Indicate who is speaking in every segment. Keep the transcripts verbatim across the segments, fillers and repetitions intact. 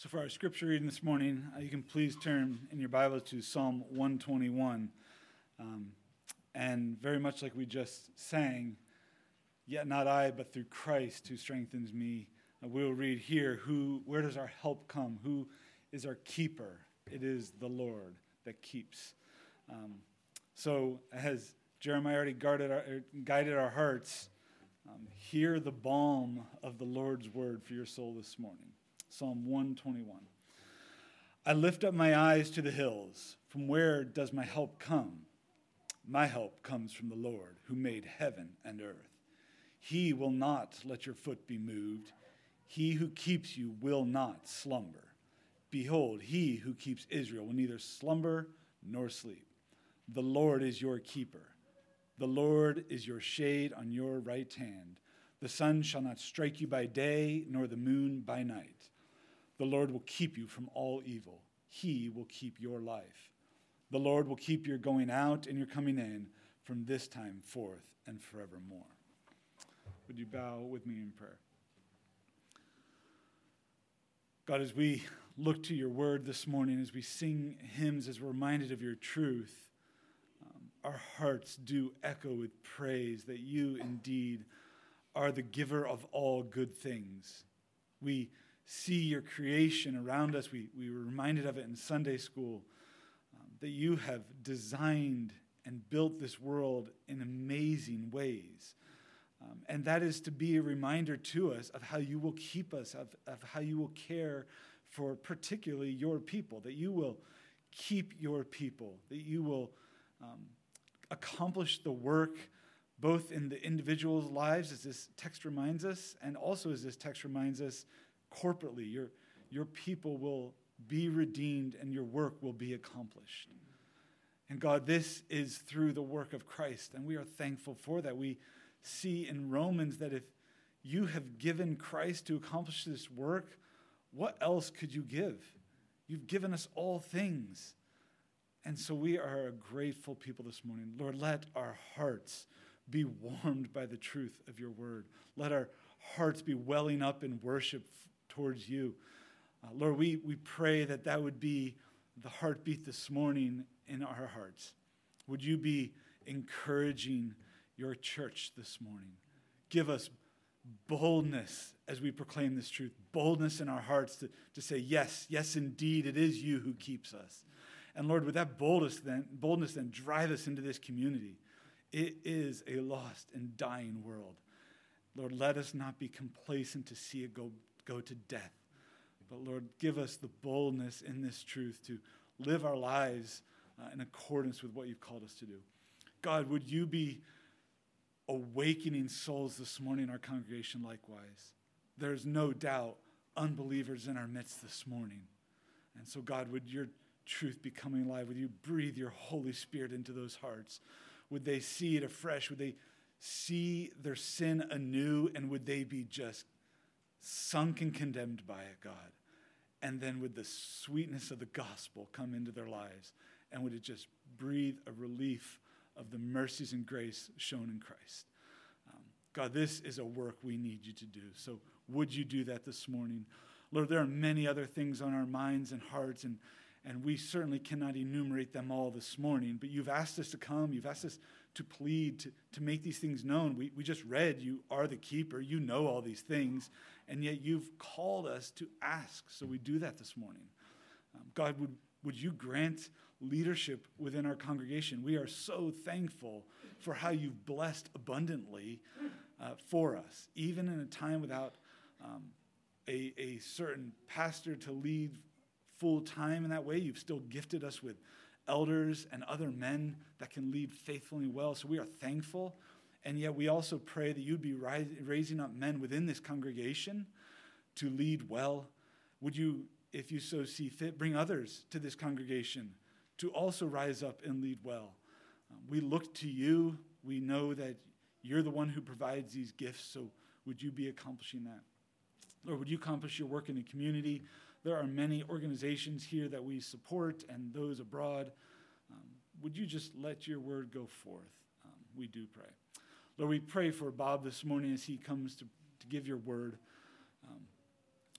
Speaker 1: So for our scripture reading this morning, uh, you can please turn in your Bible to Psalm one twenty-one. Um, and very much like we just sang, yet not I, but through Christ who strengthens me. Uh, we'll read here, who, where does our help come? Who is our keeper? It is the Lord that keeps. Um, so as Jeremiah already guarded our, er, guided our hearts, um, hear the balm of the Lord's word for your soul this morning. Psalm one twenty-one. I lift up my eyes to the hills. From where does my help come? My help comes from the Lord, who made heaven and earth. He will not let your foot be moved. He who keeps you will not slumber. Behold, he who keeps Israel will neither slumber nor sleep. The Lord is your keeper. The Lord is your shade on your right hand. The sun shall not strike you by day, nor the moon by night. The Lord will keep you from all evil. He will keep your life. The Lord will keep your going out and your coming in from this time forth and forevermore. Would you bow with me in prayer? God, as we look to your word this morning, as we sing hymns, as we're reminded of your truth, um, our hearts do echo with praise that you indeed are the giver of all good things. We see your creation around us. We, we were reminded of it in Sunday school, um, that you have designed and built this world in amazing ways. Um, and that is to be a reminder to us of how you will keep us, of, of how you will care for particularly your people, that you will keep your people, that you will um, accomplish the work both in the individuals' lives, as this text reminds us, and also as this text reminds us corporately. Your, your people will be redeemed and your work will be accomplished. And God, this is through the work of Christ, and we are thankful for that. We see in Romans that if you have given Christ to accomplish this work, what else could you give? You've given us all things. And so we are a grateful people this morning. Lord, let our hearts be warmed by the truth of your word. Let our hearts be welling up in worship towards you. Uh, Lord, we, we pray that that would be the heartbeat this morning in our hearts. Would you be encouraging your church this morning? Give us boldness as we proclaim this truth, boldness in our hearts to, to say, yes, yes, indeed, it is you who keeps us. And Lord, with that boldness then, boldness then drive us into this community. It is a lost and dying world. Lord, let us not be complacent to see it go, go to death. But Lord, give us the boldness in this truth to live our lives uh, in accordance with what you've called us to do. God, would you be awakening souls this morning in our congregation likewise? There's no doubt unbelievers in our midst this morning. And so God, would your truth be coming alive? Would you breathe your Holy Spirit into those hearts? Would they see it afresh? Would they see their sin anew? And would they be just sunk and condemned by it, God? And then would the sweetness of the gospel come into their lives? And would it just breathe a relief of the mercies and grace shown in Christ? Um, God, this is a work we need you to do. So would you do that this morning? Lord, there are many other things on our minds and hearts, and And we certainly cannot enumerate them all this morning, but you've asked us to come. You've asked us to plead, to, to make these things known. We, we just read, you are the keeper. You know all these things, and yet you've called us to ask. So we do that this morning. Um, God, would, would you grant leadership within our congregation? We are so thankful for how you've blessed abundantly uh, for us, even in a time without um, a, a certain pastor to lead full time in that way. You've still gifted us with elders and other men that can lead faithfully well. So we are thankful. And yet we also pray that you'd be rise, raising up men within this congregation to lead well. Would you, if you so see fit, bring others to this congregation to also rise up and lead well? Um, we look to you. We know that you're the one who provides these gifts. So would you be accomplishing that? Lord, would you accomplish your work in the community? There are many organizations here that we support and those abroad. Um, would you just let your word go forth? Um, we do pray. Lord, we pray for Bob this morning as he comes to, to give your word. Um,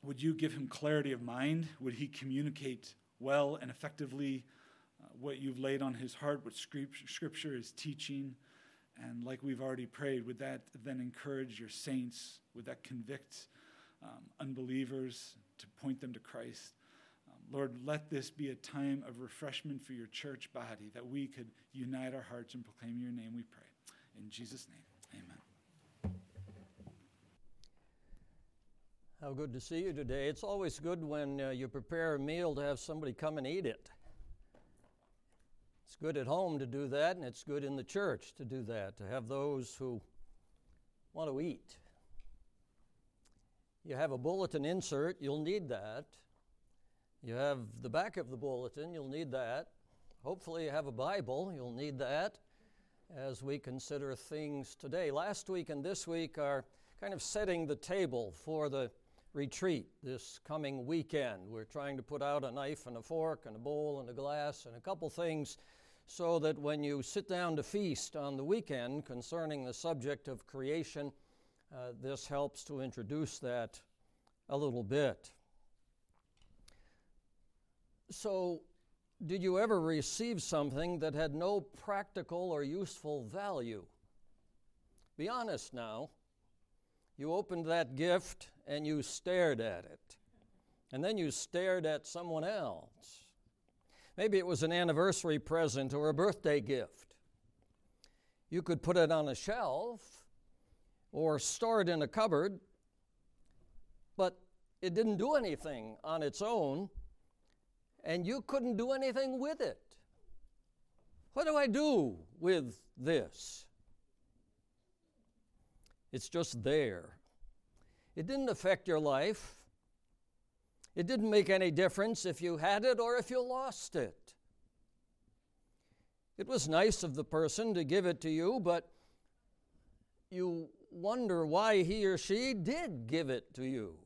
Speaker 1: would you give him clarity of mind? Would he communicate well and effectively uh, what you've laid on his heart, what Scripture is teaching? And like we've already prayed, would that then encourage your saints? Would that convict um, unbelievers to point them to Christ? Um, Lord, let this be a time of refreshment for your church body, that we could unite our hearts and proclaim your name, we pray. In Jesus' name, amen.
Speaker 2: How good to see you today. It's always good when uh, you prepare a meal to have somebody come and eat it. It's good at home to do that, and it's good in the church to do that, to have those who want to eat. You have a bulletin insert, you'll need that. You have the back of the bulletin, you'll need that. Hopefully you have a Bible, you'll need that as we consider things today. Last week and this week are kind of setting the table for the retreat this coming weekend. We're trying to put out a knife and a fork and a bowl and a glass and a couple things so that when you sit down to feast on the weekend concerning the subject of creation, uh, this helps to introduce that a little bit. So, did you ever receive something that had no practical or useful value? Be honest now. You opened that gift and you stared at it. And then you stared at someone else. Maybe it was an anniversary present or a birthday gift. You could put it on a shelf or store it in a cupboard, but it didn't do anything on its own, and you couldn't do anything with it. What do I do with this? It's just there. It didn't affect your life. It didn't make any difference if you had it or if you lost it. It was nice of the person to give it to you, but you wonder why he or she did give it to you.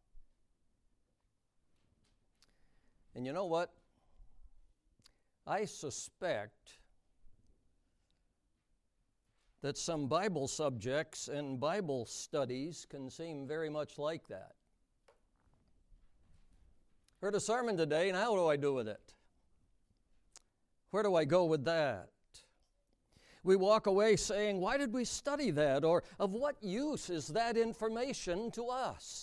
Speaker 2: And you know what? I suspect that some Bible subjects and Bible studies can seem very much like that. Heard a sermon today, and how do I do with it? Where do I go with that? We walk away saying, why did we study that? Or of what use is that information to us?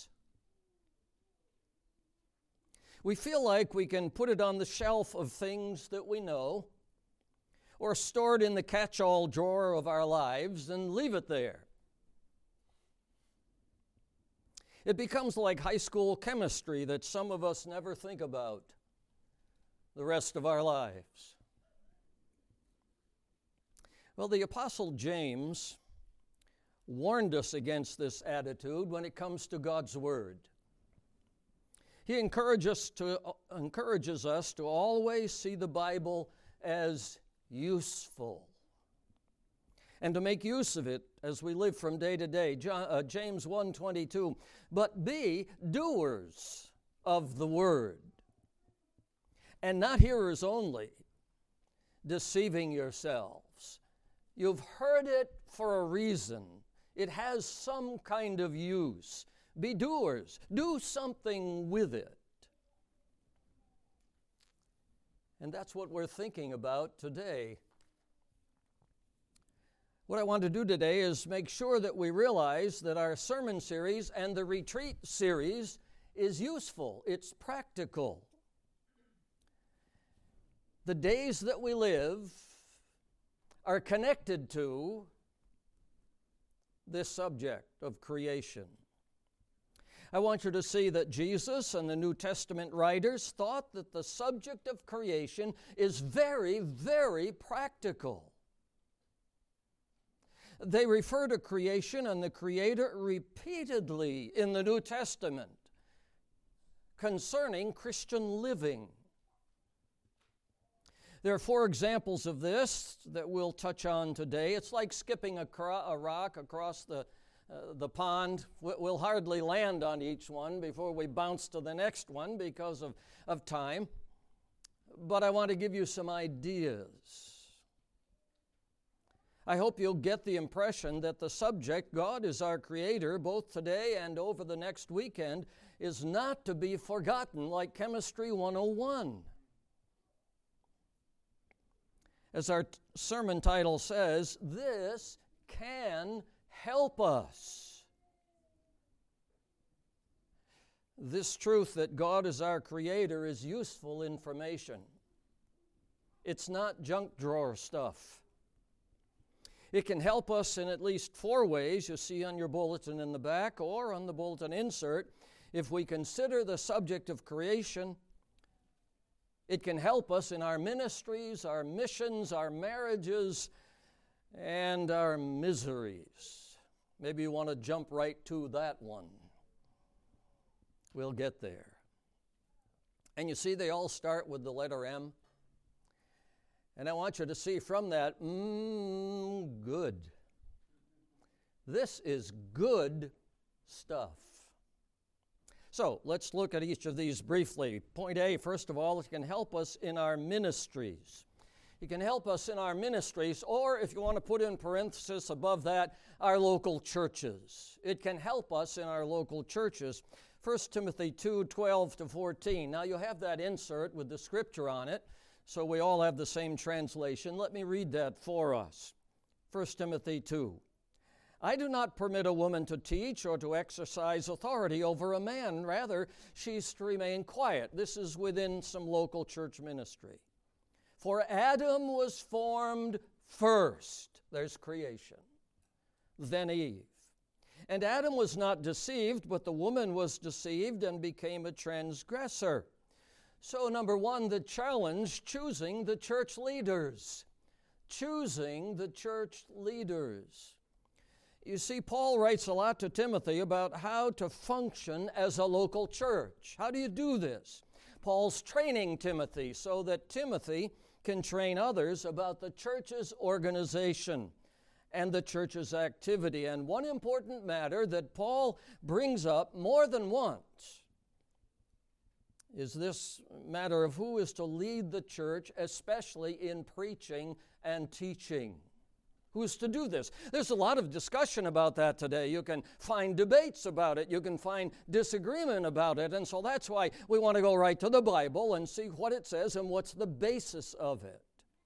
Speaker 2: We feel like we can put it on the shelf of things that we know, or store it in the catch-all drawer of our lives and leave it there. It becomes like high school chemistry that some of us never think about the rest of our lives. Well, the Apostle James warned us against this attitude when it comes to God's Word. He encourages, to, uh, encourages us to always see the Bible as useful and to make use of it as we live from day to day. John, uh, James one twenty-two, but be doers of the word, and not hearers only, deceiving yourselves. You've heard it for a reason. It has some kind of use. Be doers. Do something with it. And that's what we're thinking about today. What I want to do today is make sure that we realize that our sermon series and the retreat series is useful. It's practical. The days that we live are connected to this subject of creation. I want you to see that Jesus and the New Testament writers thought that the subject of creation is very, very practical. They refer to creation and the Creator repeatedly in the New Testament concerning Christian living. There are four examples of this that we'll touch on today. It's like skipping a, cro- a rock across the, uh, the pond. We'll hardly land on each one before we bounce to the next one because of, of time. But I want to give you some ideas. I hope you'll get the impression that the subject, God is our Creator, both today and over the next weekend, is not to be forgotten like Chemistry one oh one. As our t- sermon title says, this can help us. This truth that God is our Creator is useful information. It's not junk drawer stuff. It can help us in at least four ways, you see on your bulletin in the back or on the bulletin insert. If we consider the subject of creation, it can help us in our ministries, our missions, our marriages, and our miseries. Maybe you want to jump right to that one. We'll get there. And you see, they all start with the letter M. And I want you to see from that, mmm, good. This is good stuff. So let's look at each of these briefly. Point A, first of all, it can help us in our ministries. It can help us in our ministries, or if you want to put in parenthesis above that, our local churches. It can help us in our local churches. First Timothy two, twelve to fourteen. Now you have that insert with the scripture on it, so we all have the same translation. Let me read that for us. First Timothy two. I do not permit a woman to teach or to exercise authority over a man. Rather, she's to remain quiet. This is within some local church ministry. For Adam was formed first. There's creation. Then Eve. And Adam was not deceived, but the woman was deceived and became a transgressor. So, number one, the challenge, choosing the church leaders. Choosing the church leaders. You see, Paul writes a lot to Timothy about how to function as a local church. How do you do this? Paul's training Timothy so that Timothy can train others about the church's organization and the church's activity. And one important matter that Paul brings up more than once is this matter of who is to lead the church, especially in preaching and teaching. Who's to do this? There's a lot of discussion about that today. You can find debates about it. You can find disagreement about it. And so that's why we want to go right to the Bible and see what it says and what's the basis of it.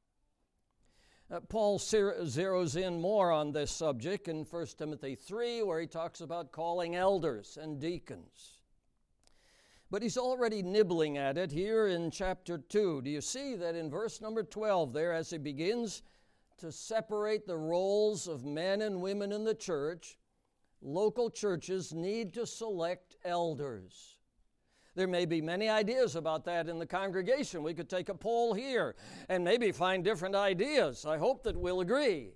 Speaker 2: Uh, Paul zeroes in more on this subject in First Timothy three, where he talks about calling elders and deacons. But he's already nibbling at it here in chapter two. Do you see that in verse number twelve there, as he begins to separate the roles of men and women in the church, local churches need to select elders. There may be many ideas about that in the congregation. We could take a poll here and maybe find different ideas. I hope that we'll agree.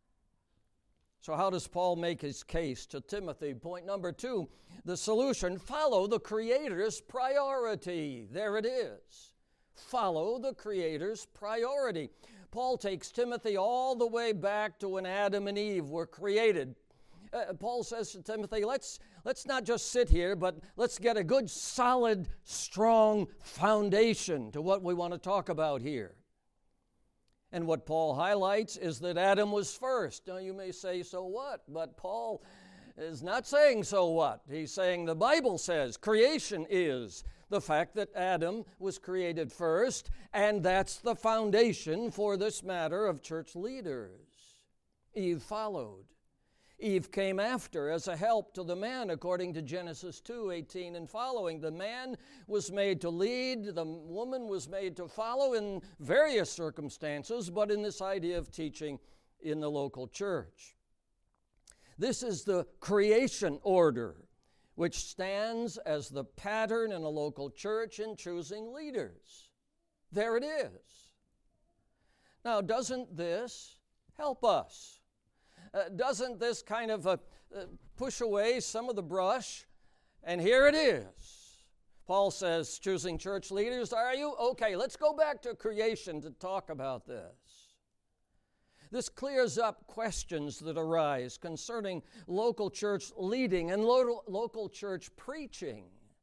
Speaker 2: So how does Paul make his case to Timothy? Point number two, the solution: follow the Creator's priority. There it is. Follow the Creator's priority. Paul takes Timothy all the way back to when Adam and Eve were created. Uh, Paul says to Timothy, let's, let's not just sit here, but let's get a good, solid, strong foundation to what we want to talk about here. And what Paul highlights is that Adam was first. Now you may say, so what? But Paul is not saying so what. He's saying the Bible says creation is the fact that Adam was created first, and that's the foundation for this matter of church leaders. Eve followed. Eve came after as a help to the man, according to Genesis two eighteen and following. The man was made to lead, the woman was made to follow in various circumstances, but in this idea of teaching in the local church. This is the creation order, which stands as the pattern in a local church in choosing leaders. There it is. Now, doesn't this help us? Uh, doesn't this kind of uh, uh, push away some of the brush? And here it is. Paul says, choosing church leaders, are you? Okay, let's go back to creation to talk about this. This clears up questions that arise concerning local church leading and lo- local church preaching.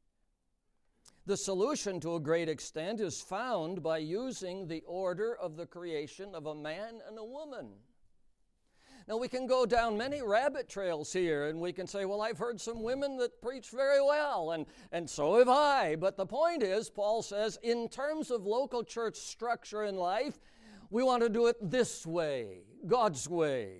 Speaker 2: The solution, to a great extent, is found by using the order of the creation of a man and a woman. Now, we can go down many rabbit trails here, and we can say, well, I've heard some women that preach very well, and, and so have I. But the point is, Paul says, in terms of local church structure in life, we want to do it this way, God's way.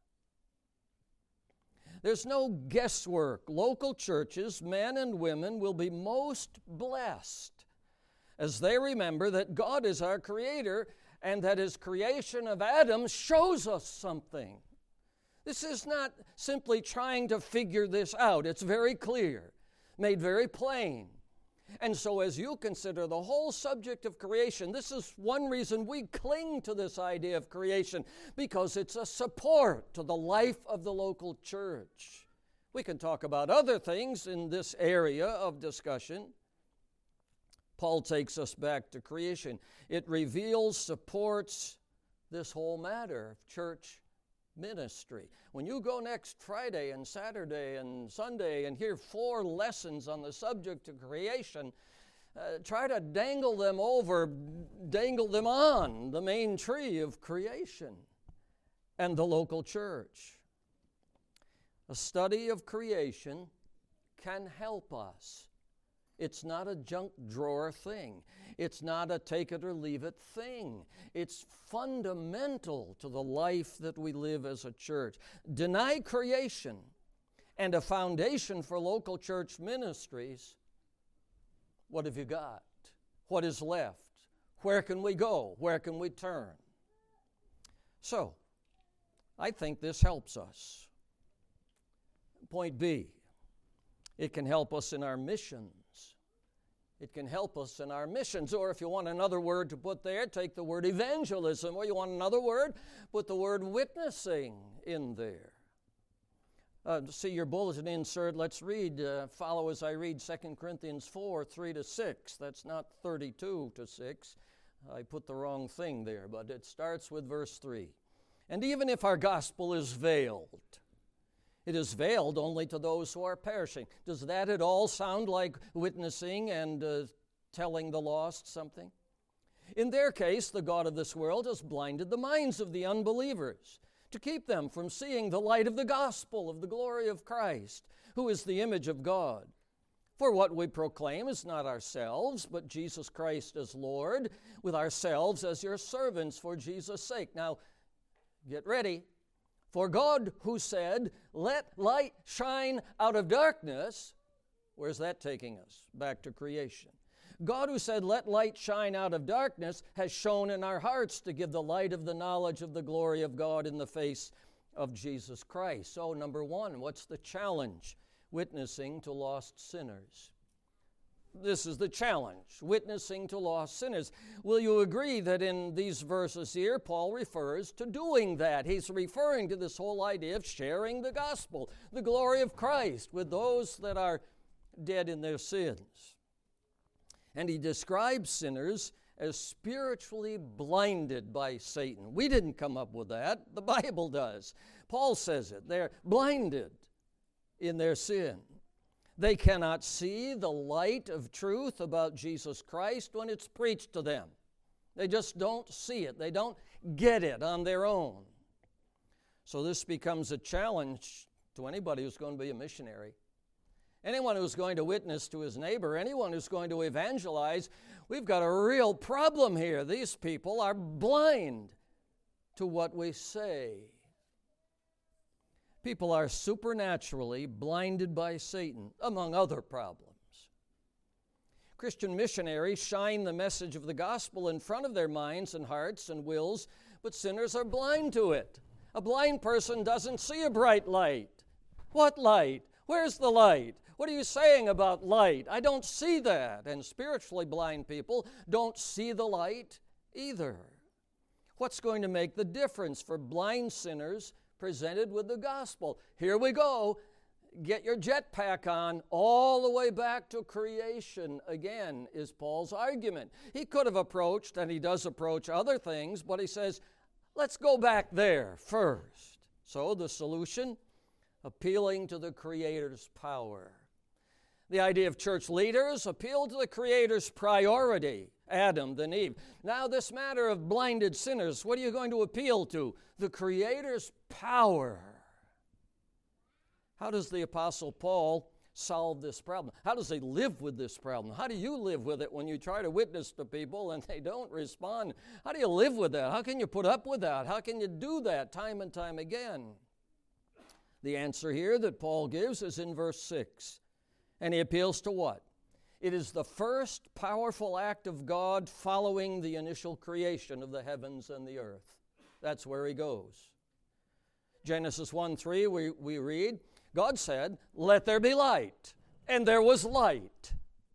Speaker 2: There's no guesswork. Local churches, men and women, will be most blessed as they remember that God is our Creator and that His creation of Adam shows us something. This is not simply trying to figure this out. It's very clear, made very plain. And so as you consider the whole subject of creation, this is one reason we cling to this idea of creation, because it's a support to the life of the local church. We can talk about other things in this area of discussion. Paul takes us back to creation. It reveals, supports this whole matter of church ministry. When you go next Friday and Saturday and Sunday and hear four lessons on the subject of creation, uh, try to dangle them over, dangle them on the main tree of creation and the local church. A study of creation can help us. It's not a junk drawer thing. It's not a take it or leave it thing. It's fundamental to the life that we live as a church. Deny creation and a foundation for local church ministries. What have you got? What is left? Where can we go? Where can we turn? So, I think this helps us. Point B, it can help us in our missions. It can help us in our missions. Or if you want another word to put there, take the word evangelism. Or you want another word, put the word witnessing in there. Uh, see your bulletin insert. Let's read, uh, follow as I read Second Corinthians four, three to six. That's not thirty-two to six. I put the wrong thing there, but it starts with verse three. And even if our gospel is veiled, it is veiled only to those who are perishing. Does that at all sound like witnessing and uh, telling the lost something? In their case, the God of this world has blinded the minds of the unbelievers to keep them from seeing the light of the gospel of the glory of Christ, who is the image of God. For what we proclaim is not ourselves, but Jesus Christ as Lord, with ourselves as your servants for Jesus' sake. Now, get ready. For God who said, let light shine out of darkness, where's that taking us? Back to creation. God who said, let light shine out of darkness, has shone in our hearts to give the light of the knowledge of the glory of God in the face of Jesus Christ. So, number one, what's the challenge? Witnessing to lost sinners. This is the challenge, witnessing to lost sinners. Will you agree that in these verses here, Paul refers to doing that? He's referring to this whole idea of sharing the gospel, the glory of Christ, with those that are dead in their sins. And he describes sinners as spiritually blinded by Satan. We didn't come up with that. The Bible does. Paul says it. They're blinded in their sin. They cannot see the light of truth about Jesus Christ when it's preached to them. They just don't see it. They don't get it on their own. So this becomes a challenge to anybody who's going to be a missionary. Anyone who's going to witness to his neighbor, anyone who's going to evangelize, we've got a real problem here. These people are blind to what we say. People are supernaturally blinded by Satan, among other problems. Christian missionaries shine the message of the gospel in front of their minds and hearts and wills, but sinners are blind to it. A blind person doesn't see a bright light. What light? Where's the light? What are you saying about light? I don't see that. And spiritually blind people don't see the light either. What's going to make the difference for blind sinners presented with the gospel? Here we go. Get your jetpack on. All the way back to creation again is Paul's argument. He could have approached, and he does approach other things, but he says, let's go back there first. So the solution, appealing to the Creator's power. The idea of church leaders appeal to the Creator's priority, Adam, then Eve. Now this matter of blinded sinners, what are you going to appeal to? The Creator's power. How does the Apostle Paul solve this problem? How does he live with this problem? How do you live with it when you try to witness to people and they don't respond? How do you live with that? How can you put up with that? How can you do that time and time again? The answer here that Paul gives is in verse six. And he appeals to what? It is the first powerful act of God following the initial creation of the heavens and the earth. That's where he goes. Genesis one three, we, we read, God said, "Let there be light," and there was light.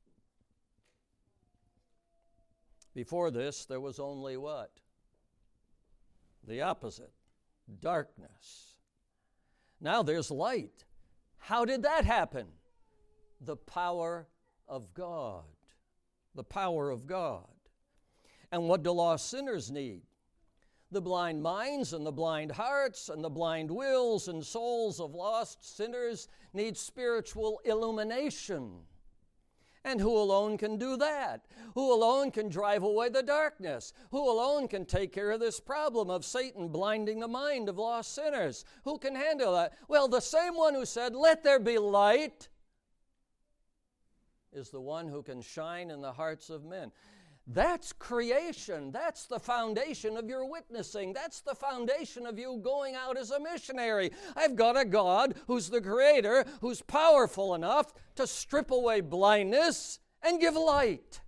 Speaker 2: Before this, there was only what? The opposite, darkness. Now there's light. How did that happen? The power of God. The power of God. And what do lost sinners need? The blind minds and the blind hearts and the blind wills and souls of lost sinners need spiritual illumination. And who alone can do that? Who alone can drive away the darkness? Who alone can take care of this problem of Satan blinding the mind of lost sinners? Who can handle that? Well, the same one who said, "Let there be light," is the one who can shine in the hearts of men. That's creation. That's the foundation of your witnessing. That's the foundation of you going out as a missionary. I've got a God who's the Creator, who's powerful enough to strip away blindness and give light.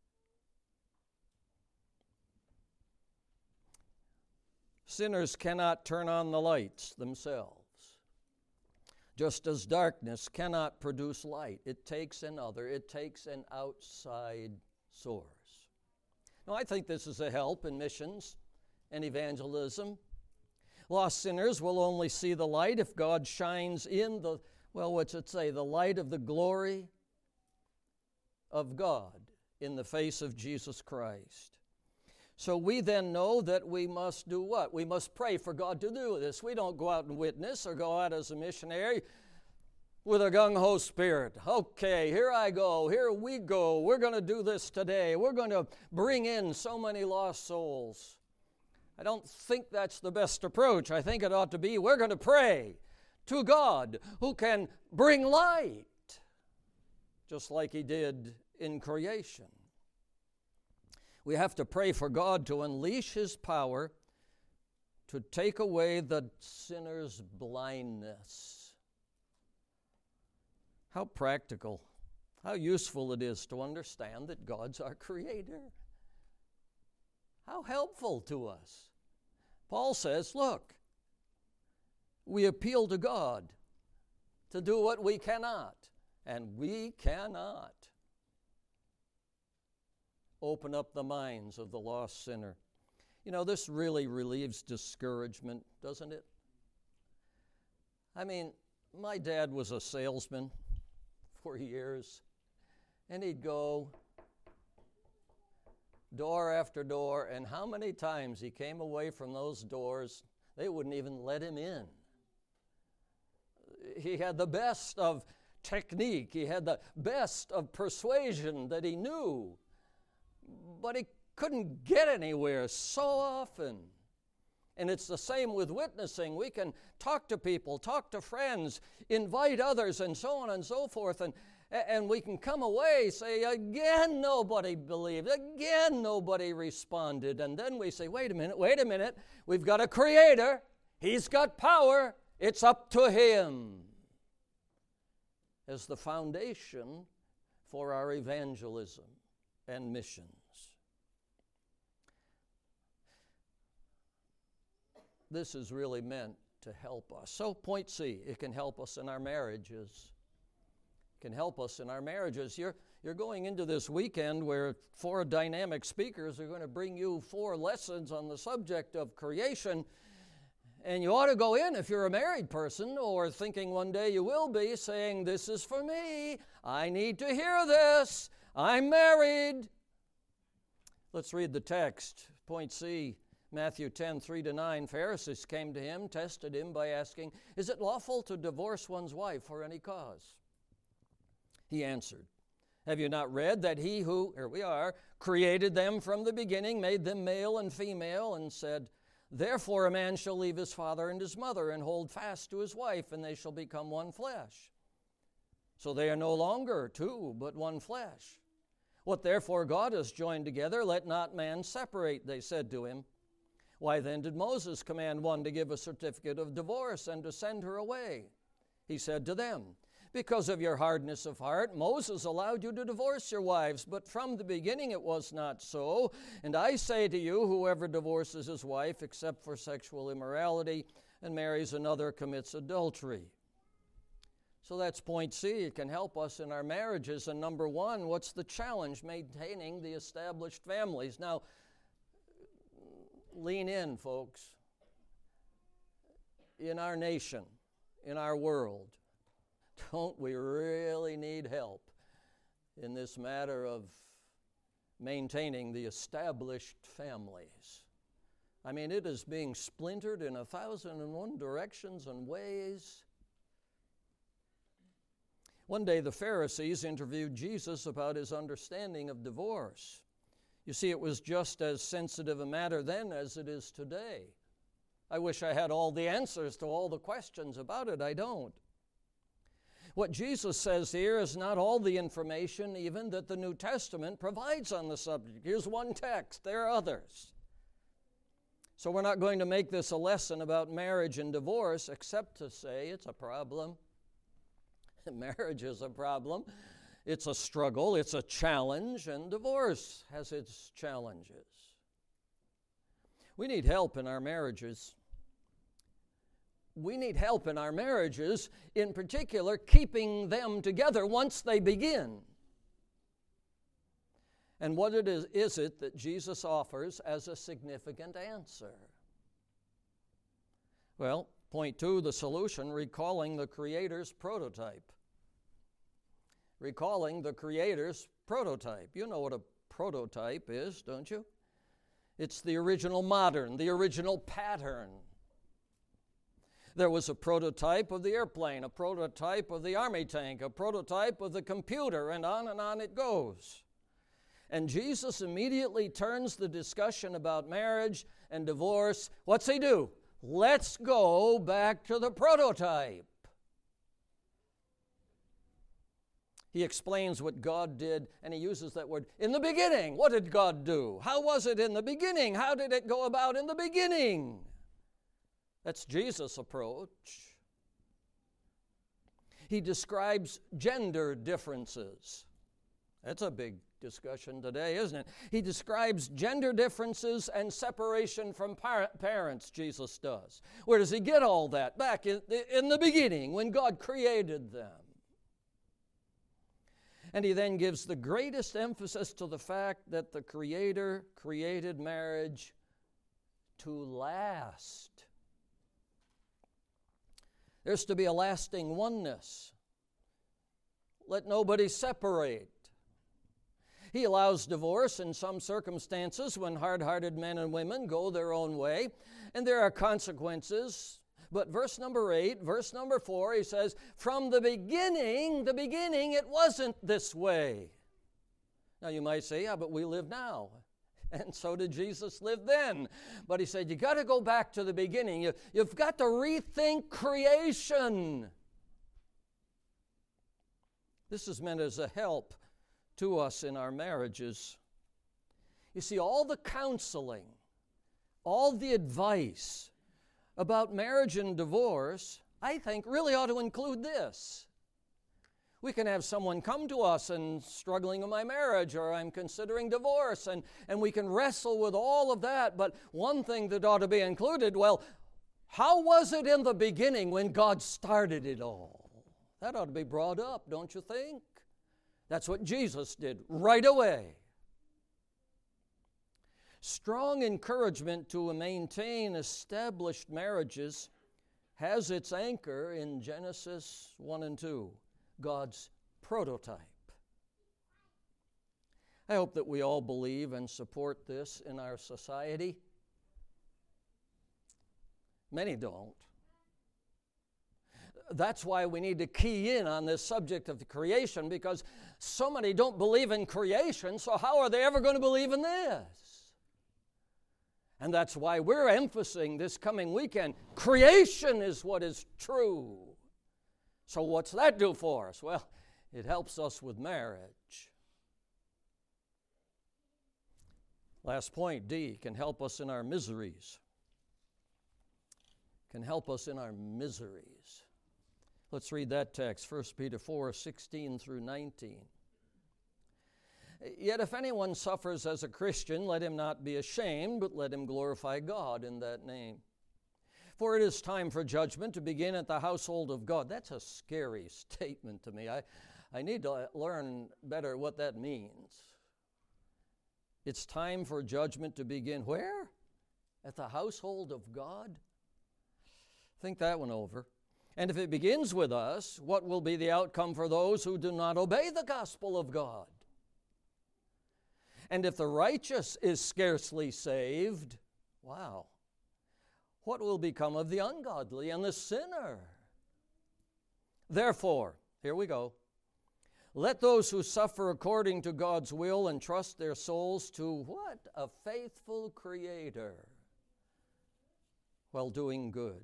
Speaker 2: Sinners cannot turn on the lights themselves. Just as darkness cannot produce light, it takes another, it takes an outside source. Now, I think this is a help in missions and evangelism. Lost sinners will only see the light if God shines in the, well, what's it say? The light of the glory of God in the face of Jesus Christ. So we then know that we must do what? We must pray for God to do this. We don't go out and witness or go out as a missionary with a gung-ho spirit. Okay, here I go, here we go. We're going to do this today. We're going to bring in so many lost souls. I don't think that's the best approach. I think it ought to be, we're going to pray to God who can bring light, just like he did in creation. We have to pray for God to unleash his power to take away the sinner's blindness. How practical, how useful it is to understand that God's our Creator. How helpful to us. Paul says, look, we appeal to God to do what we cannot, and we cannot open up the minds of the lost sinner. You know, this really relieves discouragement, doesn't it? I mean, my dad was a salesman for years, and he'd go door after door, and how many times he came away from those doors, they wouldn't even let him in. He had the best of technique, he had the best of persuasion that he knew, but he couldn't get anywhere so often. And it's the same with witnessing. We can talk to people, talk to friends, invite others, and so on and so forth, and, and we can come away, say, again, nobody believed, again, nobody responded, and then we say, wait a minute, wait a minute, we've got a Creator, he's got power, it's up to him as the foundation for our evangelism and missions. This is really meant to help us. So point C, it can help us in our marriages. It can help us in our marriages. You're, you're going into this weekend where four dynamic speakers are going to bring you four lessons on the subject of creation. And you ought to go in if you're a married person or thinking one day you will be, saying, this is for me. I need to hear this. I'm married. Let's read the text. Point C. Matthew ten, three to nine, Pharisees came to him, tested him by asking, is it lawful to divorce one's wife for any cause? He answered, have you not read that he who, here we are, created them from the beginning, made them male and female, and said, therefore a man shall leave his father and his mother and hold fast to his wife, and they shall become one flesh. So they are no longer two, but one flesh. What therefore God has joined together, let not man separate, they said to him. Why then did Moses command one to give a certificate of divorce and to send her away? He said to them, because of your hardness of heart, Moses allowed you to divorce your wives, but from the beginning it was not so. And I say to you, whoever divorces his wife except for sexual immorality and marries another commits adultery. So that's point C. It can help us in our marriages. And number one, what's the challenge? Maintaining the established families. Now, lean in, folks. In our nation, in our world, don't we really need help in this matter of maintaining the established families? I mean, it is being splintered in a thousand and one directions and ways. One day the Pharisees interviewed Jesus about his understanding of divorce. You see, it was just as sensitive a matter then as it is today. I wish I had all the answers to all the questions about it. I don't. What Jesus says here is not all the information even that the New Testament provides on the subject. Here's one text. There are others. So we're not going to make this a lesson about marriage and divorce except to say it's a problem. Marriage is a problem. It's a struggle. It's a challenge, and divorce has its challenges. We need help in our marriages. We need help in our marriages, in particular, keeping them together once they begin. And what it is, is it that Jesus offers as a significant answer? Well, point two, the solution, recalling the Creator's prototype. Recalling the Creator's prototype. You know what a prototype is, don't you? It's the original modern, the original pattern. There was a prototype of the airplane, a prototype of the army tank, a prototype of the computer, and on and on it goes. And Jesus immediately turns the discussion about marriage and divorce. What's he do? Let's go back to the prototype. He explains what God did, and he uses that word, in the beginning. What did God do? How was it in the beginning? How did it go about in the beginning? That's Jesus' approach. He describes gender differences. That's a big discussion today, isn't it? He describes gender differences and separation from par- parents, Jesus does. Where does he get all that? Back in, in the beginning, when God created them. And he then gives the greatest emphasis to the fact that the Creator created marriage to last. There's to be a lasting oneness. Let nobody separate. He allows divorce in some circumstances when hard-hearted men and women go their own way, and there are consequences. But verse number eight, verse number four, he says, from the beginning, the beginning, it wasn't this way. Now you might say, yeah, but we live now. And so did Jesus live then. But he said, you got to go back to the beginning. You, you've got to rethink creation. This is meant as a help to us in our marriages. You see, all the counseling, all the advice about marriage and divorce, I think, really ought to include this. We can have someone come to us and struggling in my marriage, or I'm considering divorce, and, and we can wrestle with all of that. But one thing that ought to be included, well, how was it in the beginning when God started it all? That ought to be brought up, don't you think? That's what Jesus did right away. Strong encouragement to maintain established marriages has its anchor in Genesis one and two, God's prototype. I hope that we all believe and support this in our society. Many don't. that's why we need to key in on this subject of the creation, because so many don't believe in creation, so how are they ever going to believe in this? And that's why we're emphasizing this coming weekend, creation is what is true. So what's that do for us? Well, it helps us with marriage. Last point, D, can help us in our miseries. Can help us in our miseries. Let's read that text, First Peter four, sixteen through nineteen. Yet if anyone suffers as a Christian, let him not be ashamed, but let him glorify God in that name. For it is time for judgment to begin at the household of God. That's a scary statement to me. I, I need to learn better what that means. It's time for judgment to begin where? At the household of God? Think that one over. And if it begins with us, what will be the outcome for those who do not obey the gospel of God? And if the righteous is scarcely saved, wow, what will become of the ungodly and the sinner? Therefore, here we go. Let those who suffer according to God's will entrust their souls to what? A faithful Creator while doing good.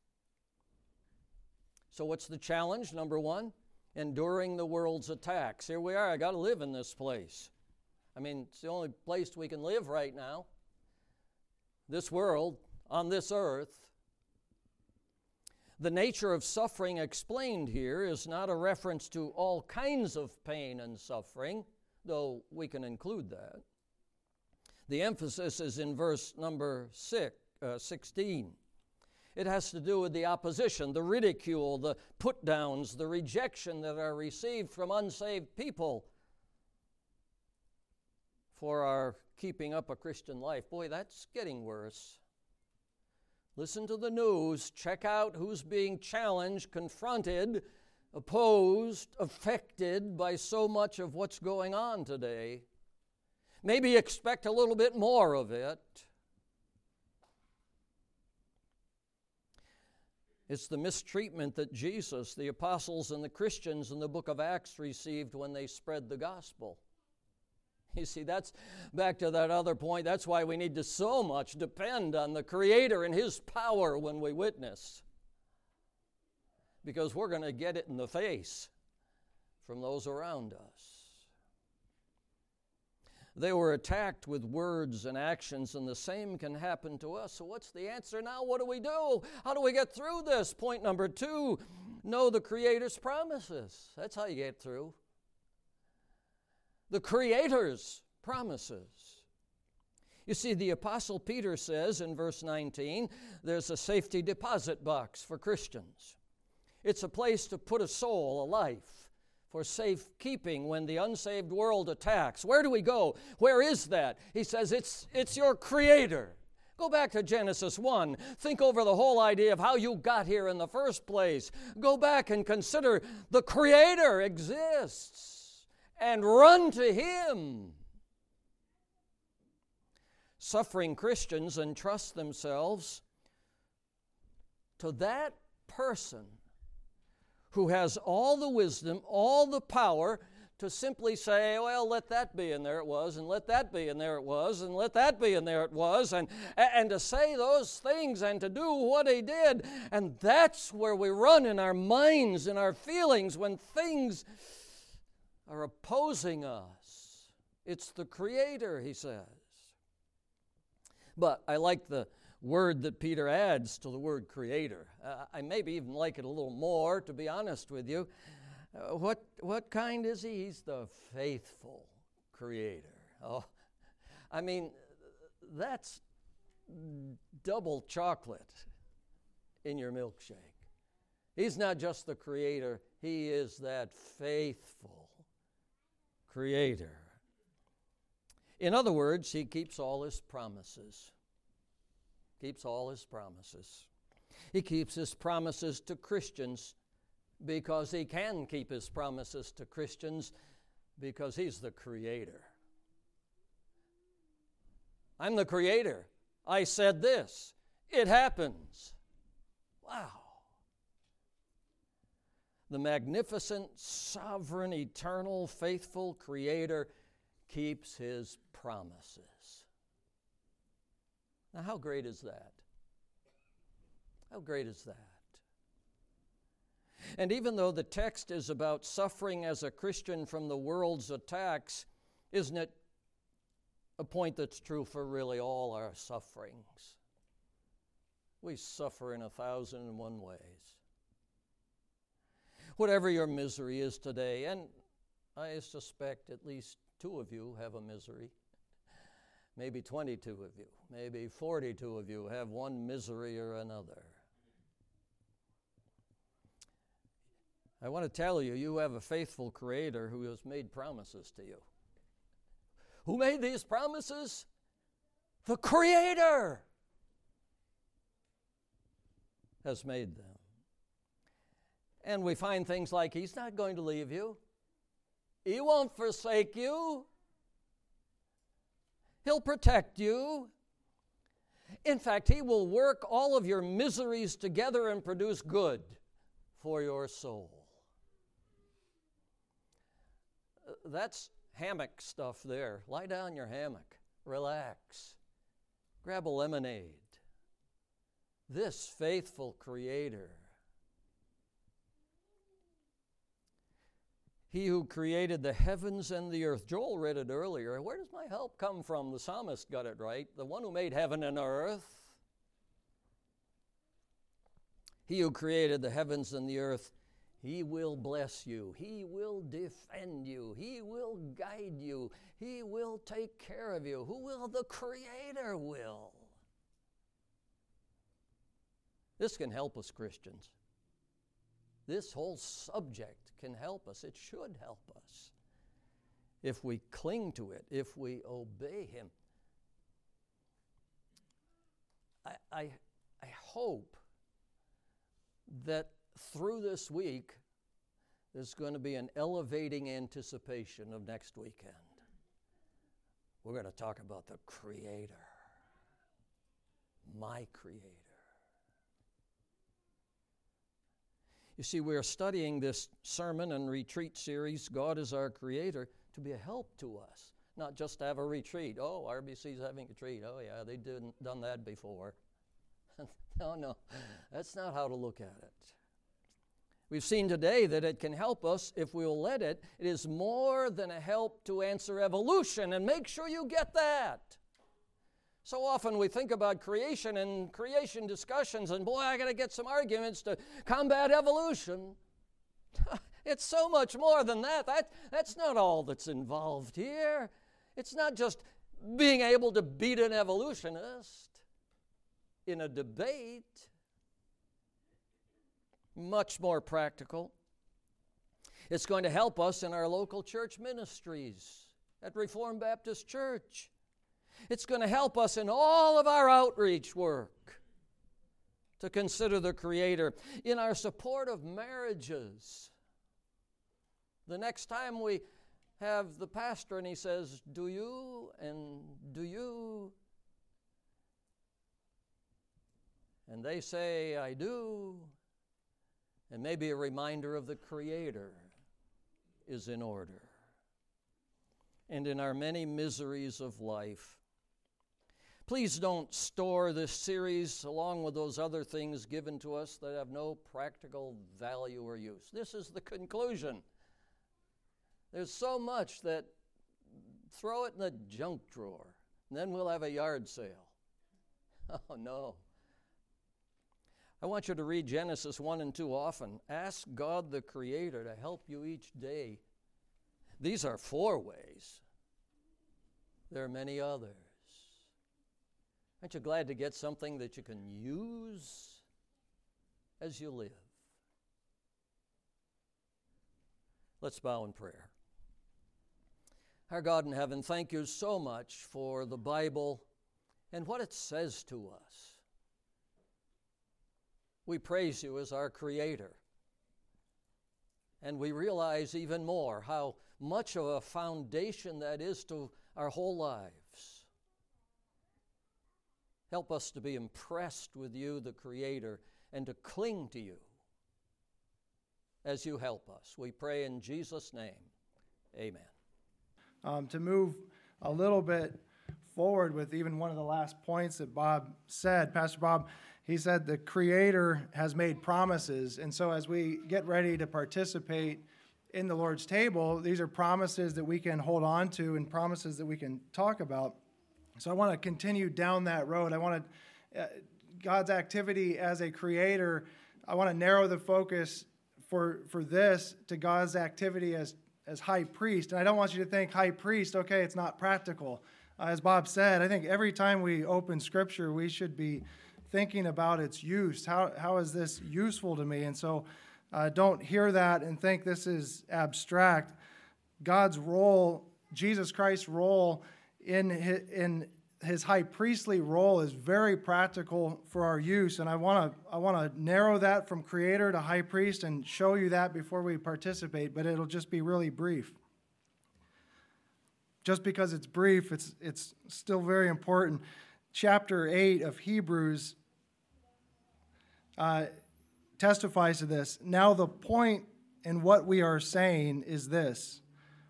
Speaker 2: So what's the challenge? Number one, enduring the world's attacks. Here we are. I got to live in this place. I mean, it's the only place we can live right now. This world, on this earth. The nature of suffering explained here is not a reference to all kinds of pain and suffering, though we can include that. The emphasis is in verse number six, uh, sixteen. It has to do with the opposition, the ridicule, the put-downs, the rejection that are received from unsaved people for our keeping up a Christian life. Boy, that's getting worse. Listen to the news. Check out who's being challenged, confronted, opposed, affected by so much of what's going on today. Maybe expect a little bit more of it. It's the mistreatment that Jesus, the apostles, and the Christians in the book of Acts received when they spread the gospel. You see, that's back to that other point. That's why we need to so much depend on the Creator and His power when we witness. Because we're going to get it in the face from those around us. They were attacked with words and actions, and the same can happen to us. So what's the answer now? What do we do? How do we get through this? Point number two, know the Creator's promises. That's how you get through. The Creator's promises. You see, the Apostle Peter says in verse nineteen, there's a safety deposit box for Christians. It's a place to put a soul, a life, for safekeeping when the unsaved world attacks. Where do we go? Where is that? He says it's, it's your Creator. Go back to Genesis one. Think over the whole idea of how you got here in the first place. Go back and consider the Creator exists. And run to Him. Suffering Christians entrust themselves to that person who has all the wisdom, all the power to simply say, well, let that be, and there it was, and let that be, and there it was, and let that be, and there it was, and, and to say those things and to do what He did. And that's where we run in our minds and our feelings when things are opposing us. It's the Creator, he says. But I like the word that Peter adds to the word Creator. Uh, I maybe even like it a little more, to be honest with you. Uh, what, what kind is He? He's the faithful Creator. Oh, I mean, that's double chocolate in your milkshake. He's not just the Creator, He is that faithful Creator. In other words, He keeps all His promises. Keeps all His promises. He keeps His promises to Christians because He can keep His promises to Christians because He's the Creator. I'm the Creator. I said this. It happens. Wow. the magnificent, sovereign, eternal, faithful Creator keeps His promises. Now, how great is that? How great is that? And even though the text is about suffering as a Christian from the world's attacks, isn't it a point that's true for really all our sufferings? We suffer in a thousand and one ways. Whatever your misery is today, and I suspect at least two of you have a misery, maybe twenty-two of you, maybe forty-two of you have one misery or another. I want to tell you, you have a faithful Creator who has made promises to you. Who made these promises? The Creator has made them. And we find things like He's not going to leave you. He won't forsake you. He'll protect you. In fact, He will work all of your miseries together and produce good for your soul. That's hammock stuff there. Lie down in your hammock. Relax. Grab a lemonade. This faithful Creator, He who created the heavens and the earth. Joel read it earlier. Where does my help come from? The psalmist got it right. The one who made heaven and earth. He who created the heavens and the earth, He will bless you. He will defend you. He will guide you. He will take care of you. Who will? The Creator will. This can help us, Christians. This whole subject can help us. It should help us if we cling to it, if we obey Him. I, I, I hope that through this week, there's going to be an elevating anticipation of next weekend. We're going to talk about the Creator, my Creator. You see, we are studying this sermon and retreat series, God is Our Creator, to be a help to us, not just to have a retreat. Oh, R B C's having a retreat. Oh, yeah, they've done that before. No, no, that's not how to look at it. We've seen today that it can help us if we'll let it. It is more than a help to answer evolution, and make sure you get that. So often we think about creation and creation discussions, and boy, I got to get some arguments to combat evolution. It's so much more than that. that. That's not all that's involved here. It's not just being able to beat an evolutionist in a debate. Much more practical. It's going to help us in our local church ministries at Reformed Baptist Church. It's going to help us in all of our outreach work to consider the Creator. In our support of marriages, the next time we have the pastor and he says, do you and do you? And they say, I do. And maybe a reminder of the Creator is in order. And in our many miseries of life, please don't store this series along with those other things given to us that have no practical value or use. This is the conclusion. There's so much that throw it in the junk drawer, and then we'll have a yard sale. Oh, no. I want you to read Genesis one and two often. Ask God the Creator to help you each day. These are four ways. There are many others. Aren't you glad to get something that you can use as you live? Let's bow in prayer. Our God in heaven, thank you so much for the Bible and what it says to us. We praise you as our Creator. And we realize even more how much of a foundation that is to our whole lives. Help us to be impressed with you, the Creator, and to cling to you. as you help us. We pray in Jesus' name. Amen.
Speaker 3: Um, to move a little bit forward with even one of the last points that Bob said, Pastor Bob, he said the Creator has made promises. And so as we get ready to participate in the Lord's table, these are promises that we can hold on to and promises that we can talk about. So I want to continue down that road. I want to, uh, God's activity as a creator, I want to narrow the focus for, for this to God's activity as, as high priest. And I don't want you to think high priest, okay, it's not practical. Uh, as Bob said, I think every time we open Scripture, we should be thinking about its use. How How is this useful to me? And so uh, don't hear that and think this is abstract. God's role, Jesus Christ's role in his, in his high priestly role is very practical for our use. And I want to I want to narrow that from creator to high priest and show you that before we participate, but it'll just be really brief. Just because it's brief, it's it's still very important. Chapter eight of Hebrews uh, testifies to this. Now the point in what we are saying is this.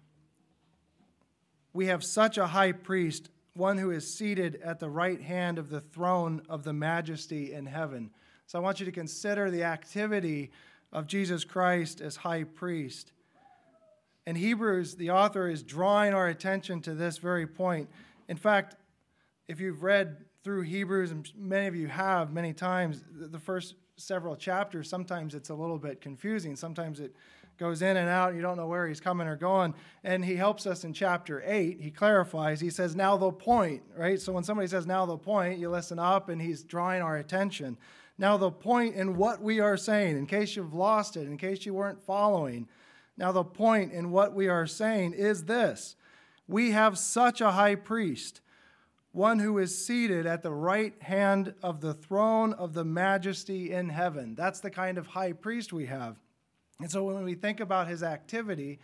Speaker 3: We have such a high priest, one who is seated at the right hand of the throne of the majesty in heaven. So I want you to consider the activity of Jesus Christ as high priest. In Hebrews, the author is drawing our attention to this very point. In fact, if you've read through Hebrews, and many of you have many times, the first several chapters, sometimes it's a little bit confusing. Sometimes it goes in and out. You don't know where he's coming or going. And he helps us in chapter eight. He clarifies. He says, now the point, right? So when somebody says, now the point, you listen up, and he's drawing our attention. Now the point in what we are saying, in case you've lost it, in case you weren't following, now the point in what we are saying is this. We have such a high priest, one who is seated at the right hand of the throne of the majesty in heaven. That's the kind of high priest we have. And so when we think about his activity,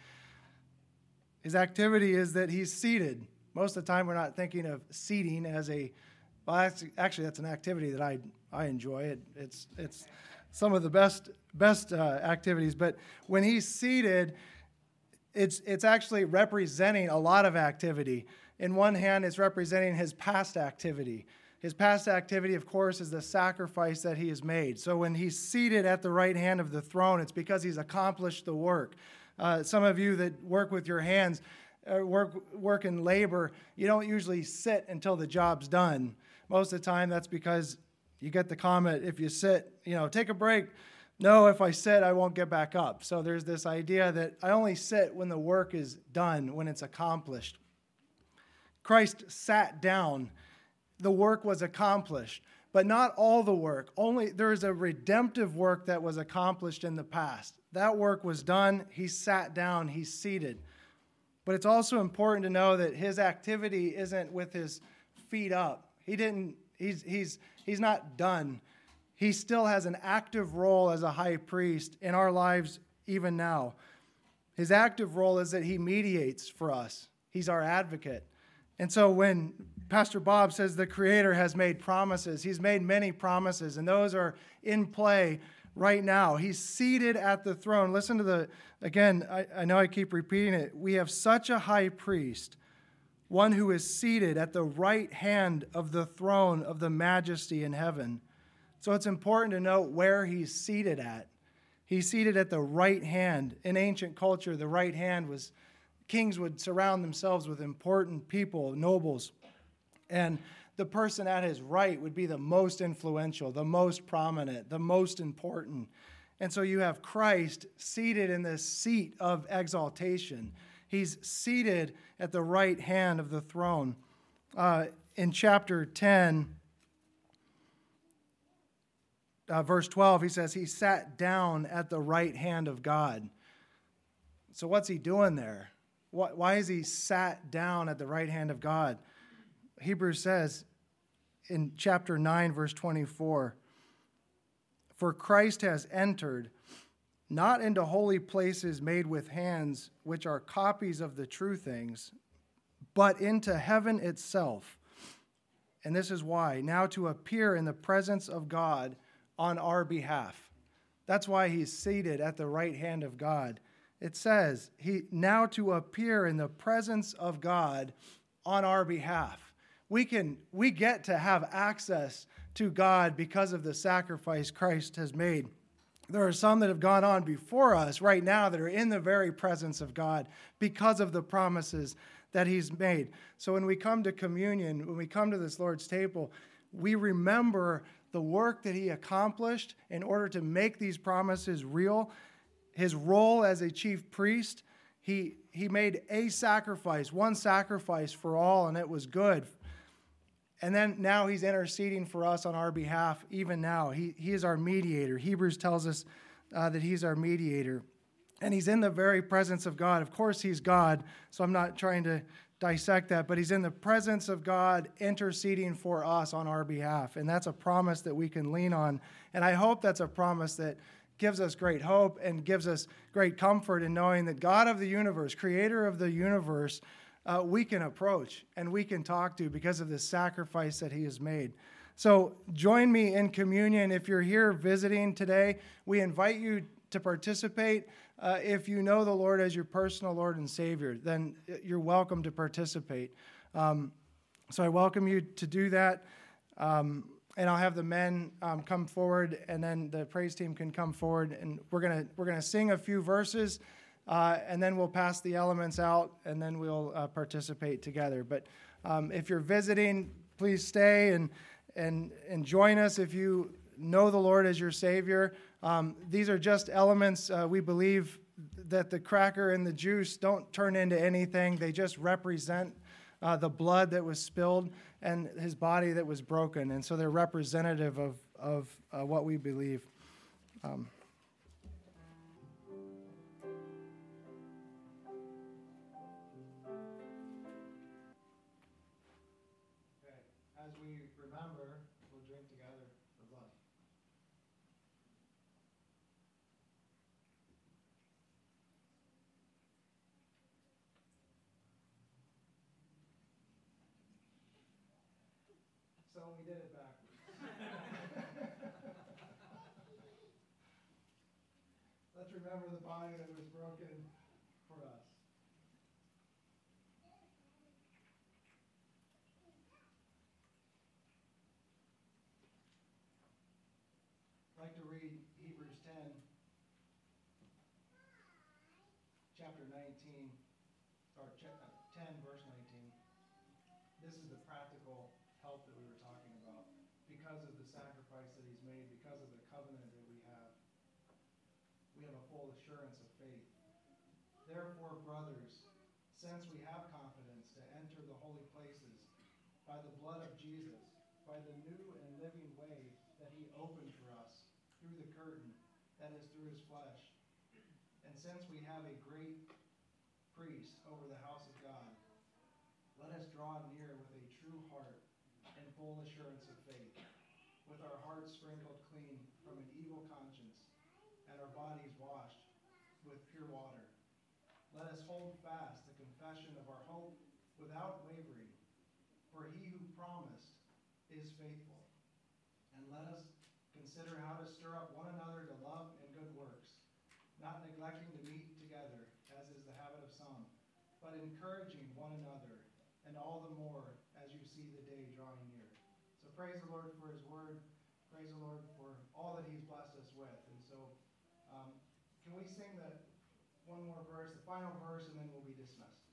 Speaker 3: his activity is that he's seated. Most of the time we're not thinking of seating as a, well, actually that's an activity that I I enjoy. It, it's it's some of the best best uh, activities. But when he's seated, it's it's actually representing a lot of activity. In one hand, it's representing his past activity. His past activity, of course, is the sacrifice that he has made. So when he's seated at the right hand of the throne, it's because he's accomplished the work. Uh, some of you that work with your hands, uh, work work in labor, you don't usually sit until the job's done. Most of the time, that's because you get the comment, if you sit, you know, take a break. No, if I sit, I won't get back up. So there's this idea that I only sit when the work is done, when it's accomplished. Christ sat down. The work was accomplished, but not all the work. Only there is a redemptive work that was accomplished in the past. That work was done. He sat down. He's seated. But it's also important to know that his activity isn't with his feet up. He didn't. He's he's he's not done. He still has an active role as a high priest in our lives even now. His active role is that he mediates for us. He's our advocate. And so when Pastor Bob says the Creator has made promises, he's made many promises, and those are in play right now. He's seated at the throne. Listen to the, again, I, I know I keep repeating it. We have such a high priest, one who is seated at the right hand of the throne of the majesty in heaven. So it's important to note where he's seated at. He's seated at the right hand. In ancient culture, the right hand was, kings would surround themselves with important people, nobles. And the person at his right would be the most influential, the most prominent, the most important. And so you have Christ seated in this seat of exaltation. He's seated at the right hand of the throne. Uh, in chapter ten, uh, verse twelve, he says, he sat down at the right hand of God. So what's he doing there? Why is he sat down at the right hand of God? Hebrews says in chapter nine, verse twenty-four, for Christ has entered not into holy places made with hands, which are copies of the true things, but into heaven itself. And this is why, now to appear in the presence of God on our behalf. That's why he's seated at the right hand of God. It says, he now to appear in the presence of God on our behalf. We can we get to have access to God because of the sacrifice Christ has made. There are some that have gone on before us right now that are in the very presence of God because of the promises that he's made. So when we come to communion, when we come to this Lord's table, we remember the work that he accomplished in order to make these promises real. His role as a chief priest, he, he made a sacrifice, one sacrifice for all, and it was good. And then now he's interceding for us on our behalf, even now. He, he is our mediator. Hebrews tells us uh, that he's our mediator. And he's in the very presence of God. Of course, he's God, so I'm not trying to dissect that, but he's in the presence of God interceding for us on our behalf. And that's a promise that we can lean on. And I hope that's a promise that gives us great hope and gives us great comfort in knowing that God of the universe, creator of the universe, Uh, we can approach and we can talk to because of the sacrifice that he has made. So join me in communion. If you're here visiting today, we invite you to participate. Uh, if you know the Lord as your personal Lord and Savior, then you're welcome to participate. Um, so I welcome you to do that. Um, and I'll have the men um, come forward, and then the praise team can come forward, and we're gonna we're gonna sing a few verses. Uh, and then we'll pass the elements out, and then we'll uh, participate together. But um, if you're visiting, please stay and, and and join us if you know the Lord as your Savior. Um, these are just elements. Uh, we believe that the cracker and the juice don't turn into anything. They just represent uh, the blood that was spilled and his body that was broken. And so they're representative of, of uh, what we believe. Um, As we remember, we'll drink together the blood. So we did it backwards. Let's remember the body that was broken for us. I'd like to read Hebrews ten, chapter nineteen, or ten, verse nineteen. This is the practical help that we were talking about. Because of the sacrifice that he's made, because of the covenant that we have, we have a full assurance of faith. Therefore, brothers, since we have confidence to enter the holy places by the blood of Jesus, by the new and living way that he opened for us, through the curtain, that is through his flesh. And since we have a great priest over the house of God, let us draw near with a true heart and full assurance of faith, with our hearts sprinkled clean from an evil conscience and our bodies washed with pure water. Let us hold fast the confession of our hope without wavering, for he who promised is faithful. And let us consider how to stir up one another to love and good works, not neglecting to meet together, as is the habit of some, but encouraging one another, and all the more as you see the day drawing near. So praise the Lord for his word. Praise the Lord for all that he's blessed us with. And so um, can we sing the one more verse, the final verse, and then we'll be dismissed.